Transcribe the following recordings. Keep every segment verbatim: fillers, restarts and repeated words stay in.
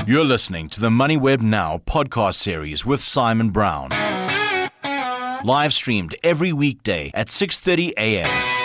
You're listening to the MoneyWeb Now podcast series with Simon Brown. Live streamed every weekday at six thirty a.m.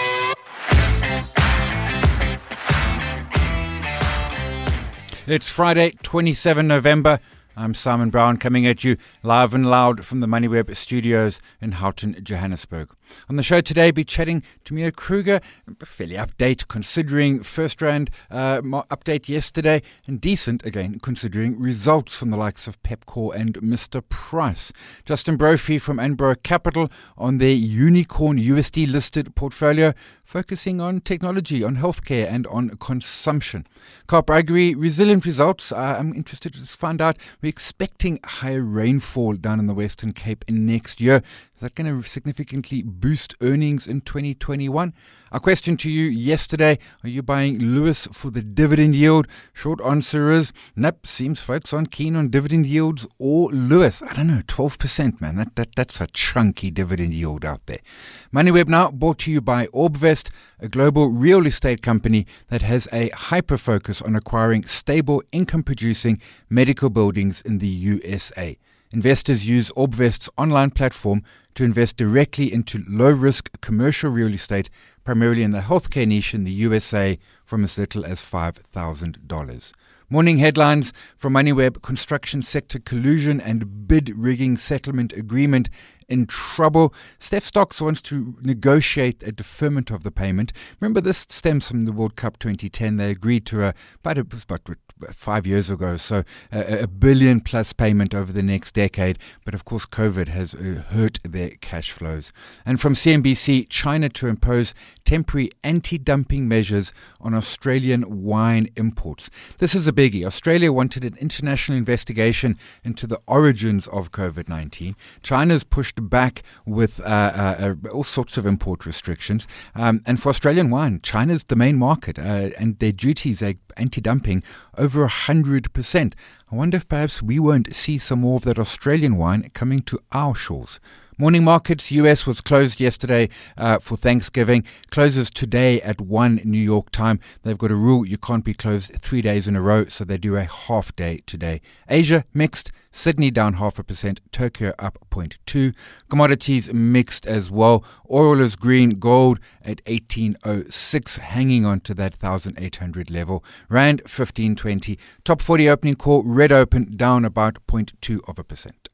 It's Friday, the twenty-seventh of November. I'm Simon Brown, coming at you live and loud from the MoneyWeb studios in Houghton, Johannesburg. On the show today, be chatting to Mia Kruger, a fairly update considering first rand uh, update yesterday, and decent again considering results from the likes of Pepkor and Mister Price. Justin Brophy from Anbro Capital on their unicorn U S D listed portfolio, focusing on technology, on healthcare and on consumption. Kaap Agri, resilient results. Uh, I'm interested to find out, we're expecting higher rainfall down in the Western Cape in next year. Is that going to significantly boost earnings in twenty twenty-one? Our question to you yesterday, are you buying Lewis for the dividend yield? Short answer is, nope, seems folks aren't keen on dividend yields or Lewis. I don't know, twelve percent, man. That, that That's a chunky dividend yield out there. MoneyWeb Now, brought to you by Orbvest, a global real estate company that has a hyper-focus on acquiring stable, income-producing medical buildings in the U S A. Investors use Orbvest's online platform to invest directly into low-risk commercial real estate, primarily in the healthcare niche in the U S A, from as little as five thousand dollars. Morning headlines from MoneyWeb: construction sector collusion and bid rigging settlement agreement in trouble. Steph Stocks wants to negotiate a deferment of the payment. Remember, this stems from the World Cup twenty ten. They agreed to a, about, a, about five years ago, so a, a billion plus payment over the next decade. But of course, COVID has uh, hurt their cash flows. And from C N B C, China to impose temporary anti-dumping measures on Australian wine imports. This is a biggie. Australia wanted an international investigation into the origins of COVID nineteen. China's pushed back with uh, uh, uh, all sorts of import restrictions. Um, and for Australian wine, China's the main market, uh, and their duties are anti-dumping over one hundred percent. I wonder if perhaps we won't see some more of that Australian wine coming to our shores. Morning markets, U S was closed yesterday uh, for Thanksgiving. Closes today at one New York time. They've got a rule, you can't be closed three days in a row, so they do a half day today. Asia, mixed. Sydney down half a percent. Tokyo up zero point two. Commodities mixed as well. Oil is green. Gold at eighteen oh six, hanging on to that one thousand eight hundred level. Rand fifteen twenty. Top forty opening call, red open, down about zero point two of a percent.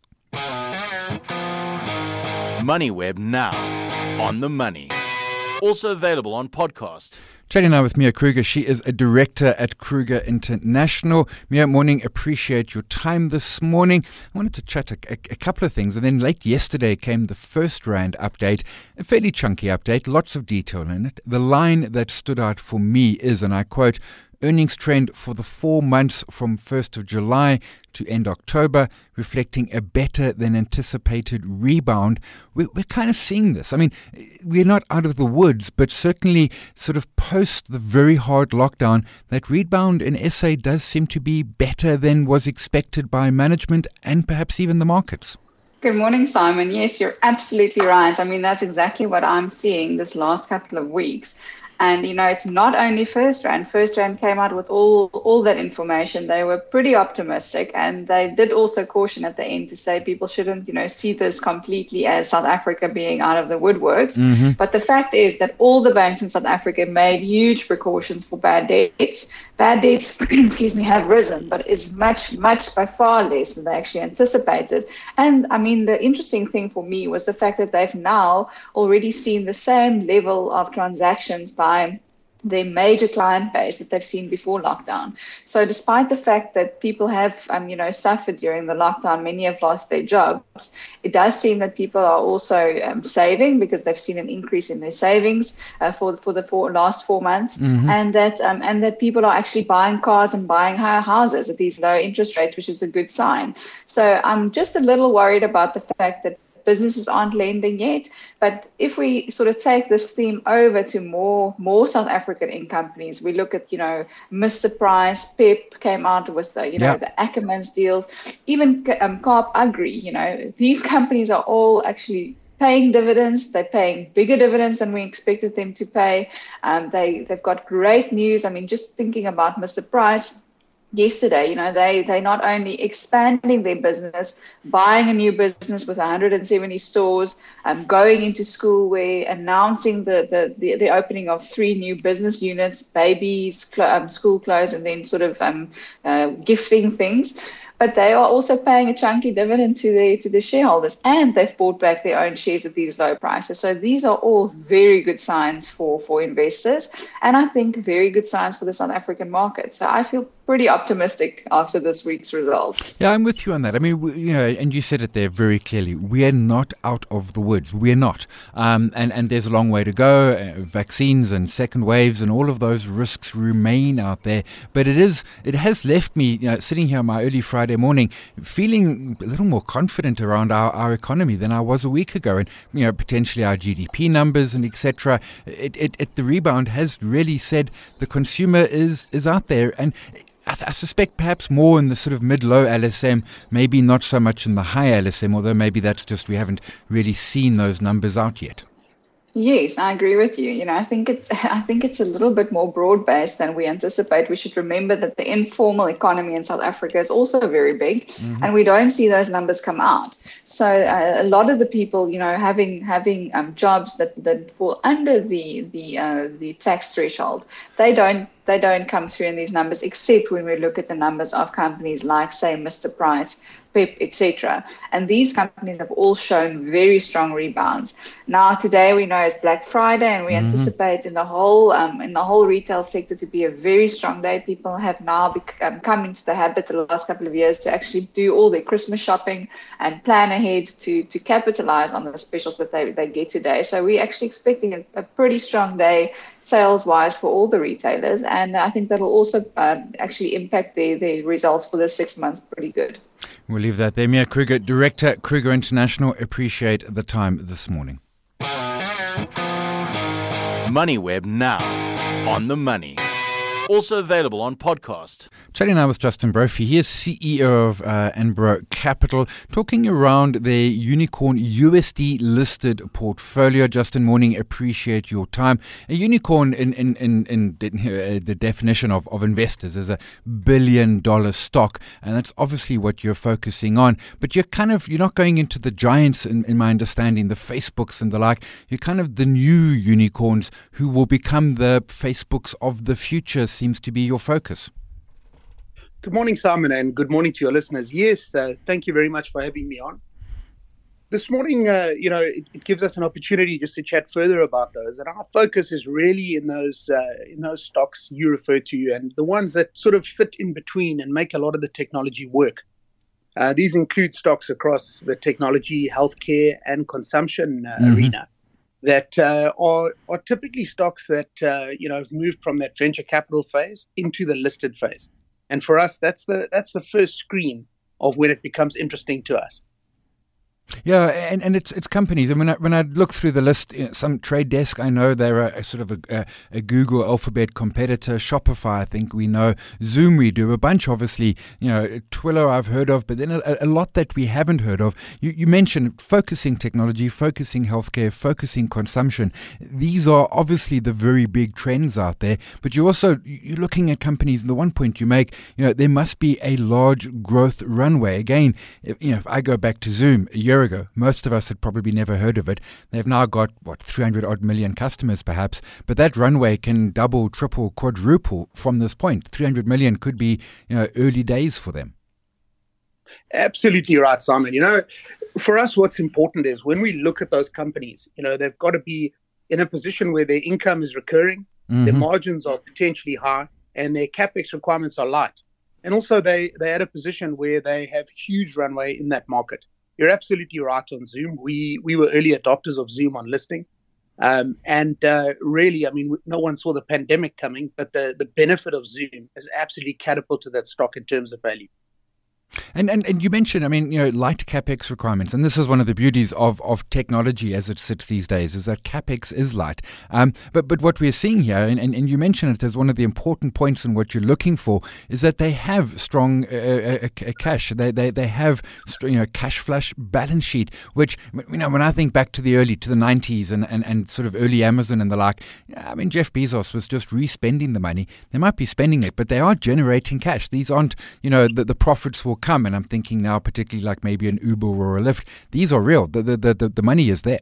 MoneyWeb Now, on the money. Also available on podcast. Chatting now with Mia Kruger. She is a director at Kruger International. Mia, morning. Appreciate your time this morning. I wanted to chat a, a, a couple of things. And then late yesterday came the first rand update, a fairly chunky update, lots of detail in it. The line that stood out for me is, and I quote, earnings trend for the four months from first of July to end October, reflecting a better than anticipated rebound. We're, we're kind of seeing this. I mean, we're not out of the woods, but certainly sort of post the very hard lockdown, that rebound in S A does seem to be better than was expected by management and perhaps even the markets. Good morning, Simon. Yes, you're absolutely right. I mean, that's exactly what I'm seeing this last couple of weeks. And, you know, it's not only First Rand. First Rand came out with all, all that information. They were pretty optimistic. And they did also caution at the end to say people shouldn't, you know, see this completely as South Africa being out of the woodworks. Mm-hmm. But the fact is that all the banks in South Africa made huge precautions for bad debts. Bad debts, excuse me, have risen, but it's much, much by far less than they actually anticipated. And I mean, the interesting thing for me was the fact that they've now already seen the same level of transactions by their major client base that they've seen before lockdown. So despite the fact that people have, um, you know, suffered during the lockdown, many have lost their jobs, it does seem that people are also um, saving because they've seen an increase in their savings uh, for for the four, last four months, mm-hmm. and that um, and that people are actually buying cars and buying higher houses at these low interest rates, which is a good sign. So I'm just a little worried about the fact that businesses aren't lending yet. But if we sort of take this theme over to more more South African companies, we look at, you know, Mister Price, Pep came out with, uh, you know, yeah. the Ackermans deals, even um, Kaap Agri, you know, these companies are all actually paying dividends. They're paying bigger dividends than we expected them to pay. Um, they, they've got great news. I mean, just thinking about Mister Price, yesterday, you know, they they not only expanding their business, buying a new business with one hundred seventy stores, um, going into school, where announcing the the the, the opening of three new business units, babies, cl- um, school clothes, and then sort of um, uh, gifting things. But they are also paying a chunky dividend to the to the shareholders, and they've bought back their own shares at these low prices. So these are all very good signs for, for investors, and I think very good signs for the South African market. So I feel pretty optimistic after this week's results. Yeah, I'm with you on that. I mean, we, you know, and you said it there very clearly. We are not out of the woods. We're not. Um, and, and there's a long way to go. Uh, vaccines and second waves and all of those risks remain out there. But it is, it has left me, you know, sitting here on my early Friday morning, feeling a little more confident around our, our economy than I was a week ago. And, you know, potentially our G D P numbers and et cetera. It, it, it, the rebound has really said the consumer is, is out there. And I, th- I suspect perhaps more in the sort of mid-low L S M, maybe not so much in the high L S M, although maybe that's just we haven't really seen those numbers out yet. Yes, I agree with you. You know, I think it's I think it's a little bit more broad-based than we anticipate. We should remember that the informal economy in South Africa is also very big, mm-hmm. and we don't see those numbers come out. So uh, a lot of the people, you know, having having um, jobs that, that fall under the the uh, the tax threshold, they don't they don't come through in these numbers, except when we look at the numbers of companies like, say, Mister Price, Pep, et cetera. And these companies have all shown very strong rebounds. Now, today we know it's Black Friday, and we mm-hmm. anticipate in the whole um, in the whole retail sector to be a very strong day. People have now become, come into the habit the last couple of years to actually do all their Christmas shopping and plan ahead to to capitalize on the specials that they, they get today. So we're actually expecting a, a pretty strong day sales-wise for all the retailers, and I think that'll also uh, actually impact their, their results for the six months pretty good. We'll leave that there. Mia Kruger, Director, Kruger International. Appreciate the time this morning. MoneyWeb now on the money. Also available on podcast. Chatting now with Justin Brophy. He is C E O of uh, Enbro Capital, talking around their unicorn U S D listed portfolio. Justin, morning. Appreciate your time. A unicorn, in in in, in the, uh, the definition of, of investors, is a billion dollar stock, and that's obviously what you're focusing on. But you're kind of you're not going into the giants, in, in my understanding, the Facebooks and the like. You're kind of the new unicorns who will become the Facebooks of the future. Seems to be your focus. Good morning, Simon, and good morning to your listeners. Yes, uh, thank you very much for having me on. This morning, uh, you know, it, it gives us an opportunity just to chat further about those, and our focus is really in those uh, in those stocks you refer to, and the ones that sort of fit in between and make a lot of the technology work. Uh, these include stocks across the technology, healthcare, and consumption uh, mm-hmm. arena. That uh, are, are typically stocks that, uh, you know, have moved from that venture capital phase into the listed phase. And for us, that's the that's the first screen of when it becomes interesting to us. Yeah, and, and it's it's companies. And when I, when I look through the list, you know, some Trade Desk, I know they're a, a sort of a, a, a Google Alphabet competitor. Shopify, I think we know. Zoom, we do. A bunch, obviously. You know, Twilio, I've heard of, but then a, a lot that we haven't heard of. You, you mentioned focusing technology, focusing healthcare, focusing consumption. These are obviously the very big trends out there. But you also you're looking at companies. And the one point you make, you know, there must be a large growth runway. Again, if, you know, if I go back to Zoom a year ago, most of us had probably never heard of it. They've now got, what, three hundred odd million customers perhaps, but that runway can double, triple, quadruple from this point. three hundred million could be, you know, early days for them. Absolutely right, Simon. You know, for us, what's important is when we look at those companies, you know, they've got to be in a position where their income is recurring, mm-hmm. their margins are potentially high, and their capex requirements are light. And also they, they're at a position where they have huge runway in that market. You're absolutely right on Zoom. We we were early adopters of Zoom on listing. Um, and uh, really, I mean, no one saw the pandemic coming, but the, the benefit of Zoom has absolutely catapulted that stock in terms of value. And, and and you mentioned, I mean, you know, light CapEx requirements, and this is one of the beauties of, of technology as it sits these days, is that CapEx is light. Um, but but what we're seeing here, and, and, and you mentioned it as one of the important points in what you're looking for, is that they have strong uh, uh, uh, cash. They they they have you know cash flush balance sheet, which, you know, when I think back to the early to the nineties and, and, and sort of early Amazon and the like, I mean, Jeff Bezos was just re-spending the money. They might be spending it, but they are generating cash. These aren't, you know, the, the profits will come, and I'm thinking now particularly like maybe an Uber or a Lyft. These are real. The the the, the money is there.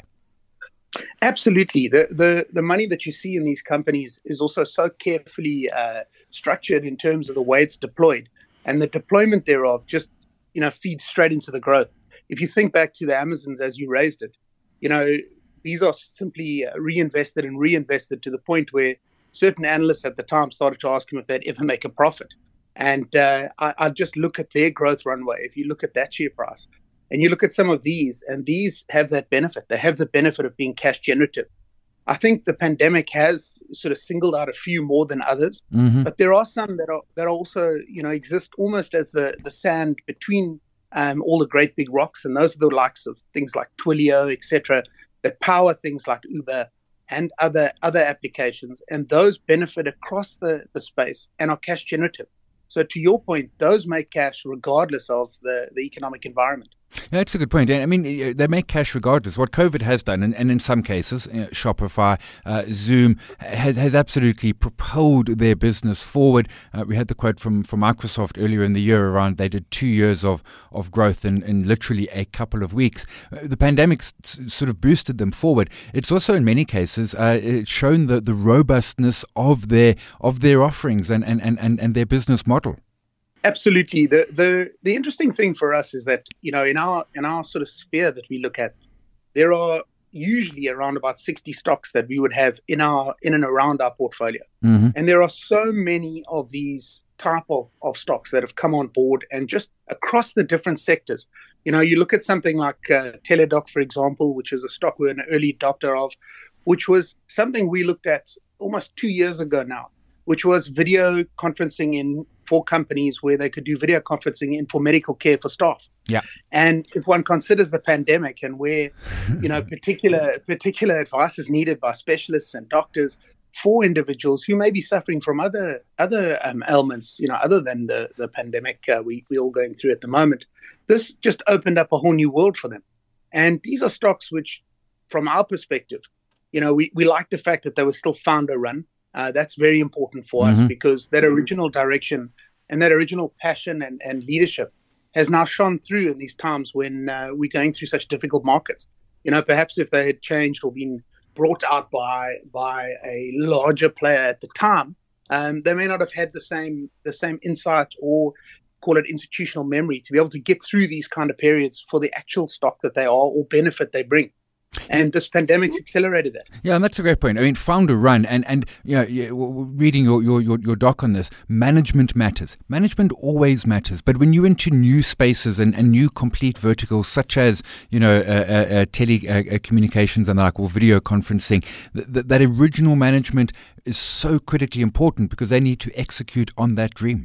Absolutely. The, the the money that you see in these companies is also so carefully uh, structured in terms of the way it's deployed, and the deployment thereof just, you know, feeds straight into the growth. If you think back to the Amazons as you raised it, you know, these are simply uh, reinvested and reinvested to the point where certain analysts at the time started to ask him if they'd ever make a profit. And uh, I, I just look at their growth runway. If you look at that share price and you look at some of these, and these have that benefit, they have the benefit of being cash generative. I think the pandemic has sort of singled out a few more than others, mm-hmm. but there are some that are that also, you know, exist almost as the, the sand between um, all the great big rocks. And those are the likes of things like Twilio, et cetera, that power things like Uber and other other applications. And those benefit across the, the space and are cash generative. So to your point, those make cash regardless of the, the economic environment. Yeah, that's a good point. I mean, they make cash regardless. What COVID has done, and, and in some cases, you know, Shopify, uh, Zoom, has, has absolutely propelled their business forward. Uh, we had the quote from, from Microsoft earlier in the year around they did two years of, of growth in, in literally a couple of weeks. Uh, the pandemic s- sort of boosted them forward. It's also in many cases uh, it's shown the, the robustness of their of their offerings and, and, and, and their business model. Absolutely. The the the interesting thing for us is that, you know, in our in our sort of sphere that we look at, there are usually around about sixty stocks that we would have in our in and around our portfolio. Mm-hmm. And there are so many of these type of, of stocks that have come on board, and just across the different sectors. You know, you look at something like uh, Teladoc, for example, which is a stock we're an early adopter of, which was something we looked at almost two years ago now, which was video conferencing in for companies where they could do video conferencing in for medical care for staff. Yeah. And if one considers the pandemic and where, you know, particular particular advice is needed by specialists and doctors for individuals who may be suffering from other other um, ailments, you know, other than the the pandemic uh, we we're all going through at the moment, this just opened up a whole new world for them. And these are stocks which, from our perspective, you know, we we like the fact that they were still founder run. Uh, that's very important for mm-hmm. us, because that original direction and that original passion and, and leadership has now shone through in these times when uh, we're going through such difficult markets. You know, perhaps if they had changed or been brought out by by a larger player at the time, um, they may not have had the same the same insight, or call it institutional memory, to be able to get through these kind of periods for the actual stock that they are or benefit they bring. And this pandemic's accelerated that. Yeah, and that's a great point. I mean, founder run, and and you know, reading your, your your your doc on this, management matters. Management always matters, but when you're into new spaces and, and new complete verticals, such as, you know, uh, uh, uh, telecommunications uh, and like, or video conferencing, th- th- that original management is so critically important, because they need to execute on that dream.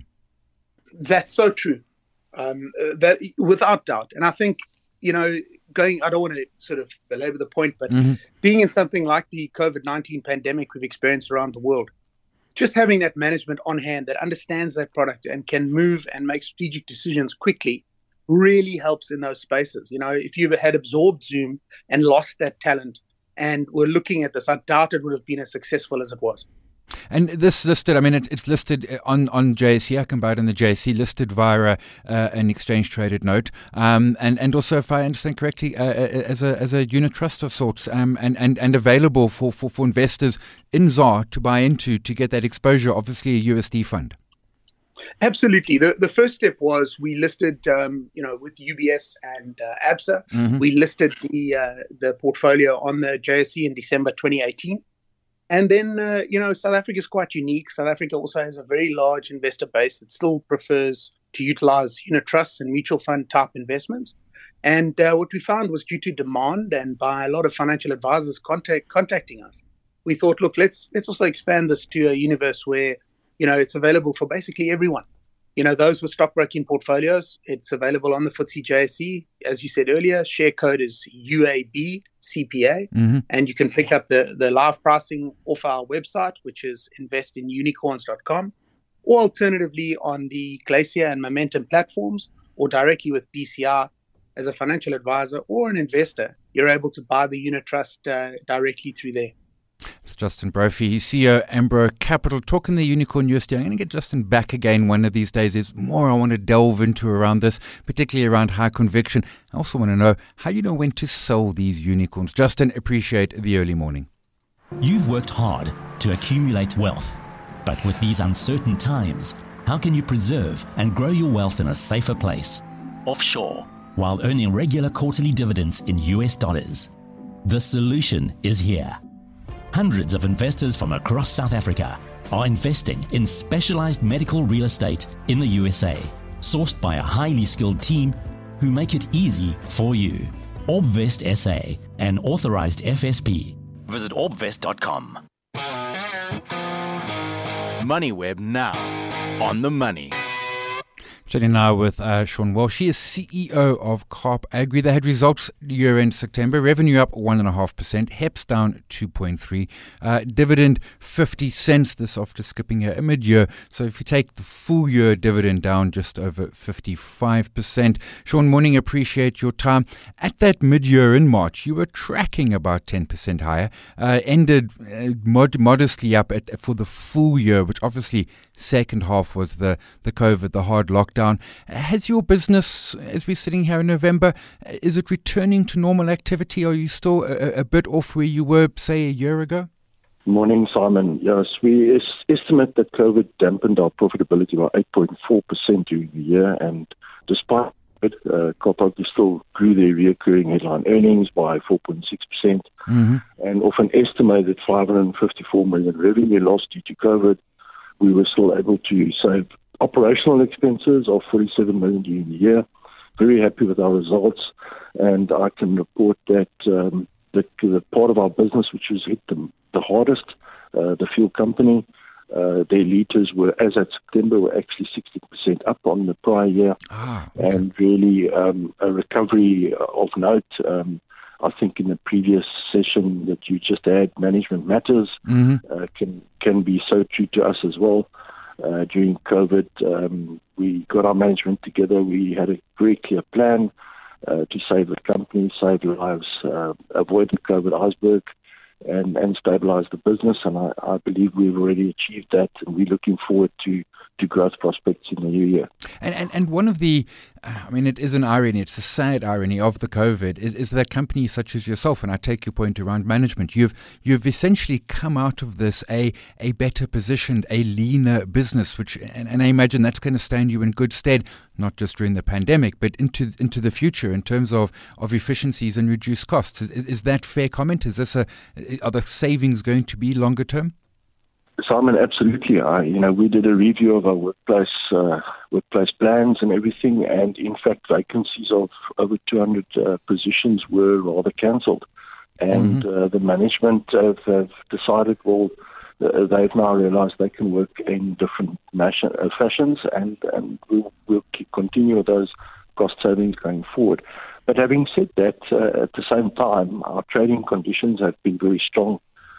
That's so true. Um, uh, that without doubt, and I think, you know, going, I don't want to sort of belabor the point, but mm-hmm. being in something like the COVID nineteen pandemic we've experienced around the world, just having that management on hand that understands that product and can move and make strategic decisions quickly really helps in those spaces. You know, if you had absorbed Zoom and lost that talent and were looking at this, I doubt it would have been as successful as it was. And this listed, I mean, it, it's listed on, on J S E. I can buy it in the J S E, listed via uh, an exchange-traded note. Um, and, and also, if I understand correctly, uh, as a as a unit trust of sorts, um, and, and, and available for, for, for investors in Z A R to buy into to get that exposure, obviously a U S D fund. Absolutely. The the first step was we listed, um, you know, with U B S and uh, A B S A, mm-hmm. we listed the uh, the portfolio on the J S E in December twenty eighteen. And then, uh, you know, South Africa is quite unique. South Africa also has a very large investor base that still prefers to utilize unit trusts and mutual fund type investments. And uh, what we found was, due to demand and by a lot of financial advisors contact, contacting us, we thought, look, let's let's also expand this to a universe where, you know, it's available for basically everyone. You know, those were stockbroking portfolios. It's available on the F T S E J S E. As you said earlier, share code is U A B C P A. Mm-hmm. And you can pick up the, the live pricing off our website, which is invest in unicorns dot com, or alternatively on the Glacier and Momentum platforms, or directly with B C R as a financial advisor or an investor. You're able to buy the unit trust uh, directly through there. It's Justin Brophy, he's C E O Ambro Capital, talking the unicorn U S D. I'm going to get Justin back again one of these days. There's more I want to delve into around this, particularly around high conviction. I also want to know how you know when to sell these unicorns. Justin, appreciate the early morning. You've worked hard to accumulate wealth, but with these uncertain times, how can you preserve and grow your wealth in a safer place, offshore, while earning regular quarterly dividends in U S dollars? The solution is here. Hundreds of investors from across South Africa are investing in specialized medical real estate in the U S A, sourced by a highly skilled team who make it easy for you. Orbvest S A, an authorized F S P. Visit orbvest dot com. MoneyWeb now, on the money. Chatting now with uh, Sean Walsh. She is C E O of Kaap Agri. They had results year-end September. Revenue up one point five percent. H E P S down two point three. Uh, dividend fifty cents. This after skipping a mid-year. So if you take the full-year dividend down just over fifty-five percent. Sean, morning. Appreciate your time. At that mid-year in March, you were tracking about ten percent higher. Uh, ended uh, mod- modestly up at, for the full year, which obviously second half was the, the COVID, the hard lockdown. Has your business, as we're sitting here in November, is it returning to normal activity? Are you still a, a bit off where you were, say, a year ago? Morning, Simon. Yes, we es- estimate that COVID dampened our profitability by eight point four percent during the year, and despite it, uh, Kaap Agri still grew their recurring headline earnings by four point six percent, Mm-hmm. and of an estimated five hundred fifty-four million revenue loss due to COVID, we were still able to save operational expenses of forty-seven million during the year. Very happy with our results, and I can report that um, the, the part of our business which was hit the, the hardest, uh, the fuel company, uh, their liters were, as at September, were actually sixty percent up on the prior year, Ah, okay. and really um, a recovery of note. Um, I think in the previous session that you just had, Management Matters, Mm-hmm. uh, can can be so true to us as well. Uh, during COVID, um, we got our management together. We had a very clear plan uh, to save the company, save lives, uh, avoid the COVID iceberg, and, and stabilize the business. And I, I believe we've already achieved that, and we're looking forward to, to growth prospects in the new year. And, and and one of the, I mean, it is an irony, it's a sad irony of the COVID, is, is that companies such as yourself, and I take your point around management, you've you've essentially come out of this a a better positioned, a leaner business, which, and, and I imagine that's going to stand you in good stead, not just during the pandemic, but into into the future in terms of, of efficiencies and reduced costs. Is, is that fair comment? Is this a, are the savings going to be longer term? Simon, absolutely. I, you know, we did a review of our workplace uh, workplace plans and everything, and in fact, vacancies of over two hundred uh, positions were rather cancelled, and Mm-hmm. uh, the management have, have decided, well, uh, they've now realised they can work in different mas- uh, fashions, and and we'll, we'll keep continue with those cost savings going forward. But having said that, uh, at the same time, our trading conditions have been very strong.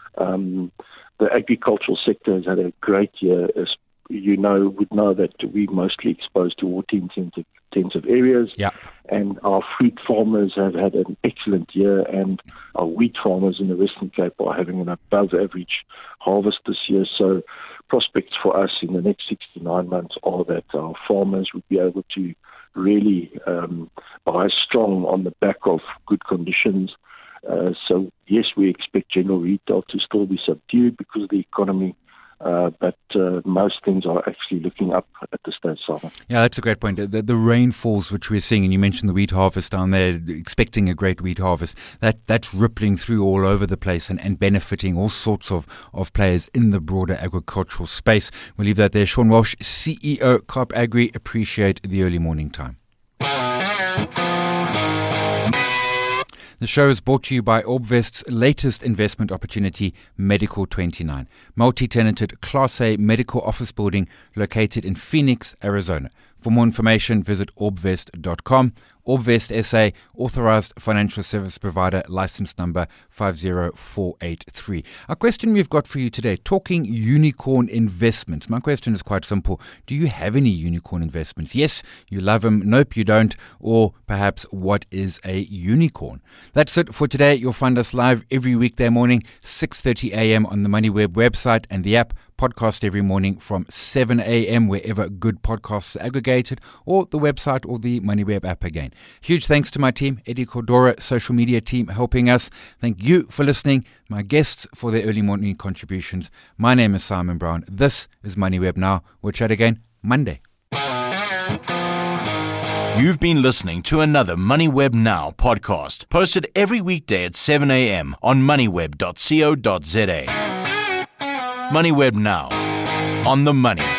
Um, The agricultural sector has had a great year. As you know, would know that we're mostly exposed to water-intensive intensive areas. Yeah. And our fruit farmers have had an excellent year, and our wheat farmers in the Western Cape are having an above-average harvest this year. So prospects for us in the next six to nine months are that our farmers would be able to really um, buy strong on the back of good conditions. Uh, so, yes, we expect general retail to still be subdued because of the economy, uh, but uh, most things are actually looking up at the stage, Simon. Yeah, that's a great point. The, the rainfalls which we're seeing, and you mentioned the wheat harvest down there, expecting a great wheat harvest, that that's rippling through all over the place and, and benefiting all sorts of, of players in the broader agricultural space. We'll leave that there. Sean Walsh, C E O, Kaap Agri. Appreciate the early morning time. The show is brought to you by Orbvest's latest investment opportunity, Medical twenty-nine, multi-tenanted Class A medical office building located in Phoenix, Arizona. For more information, visit orbvest dot com. Orbvest S A, authorized financial service provider, license number five zero four eight three. Our question we've got for you today, talking unicorn investments. My question is quite simple. Do you have any unicorn investments? Yes, you love them. Nope, you don't. Or perhaps, what is a unicorn? That's it for today. You'll find us live every weekday morning, six thirty a.m. on the MoneyWeb website and the app. Podcast every morning from seven a.m. wherever good podcasts are aggregated, or the website or the MoneyWeb app again. Huge thanks to my team, Eddie Cordora, social media team helping us. Thank you for listening. My guests for their early morning contributions. My name is Simon Brown. This is MoneyWeb Now. We'll chat again Monday. You've been listening to another MoneyWeb Now podcast, posted every weekday at seven a.m. on moneyweb dot co dot za. MoneyWeb Now, on the money.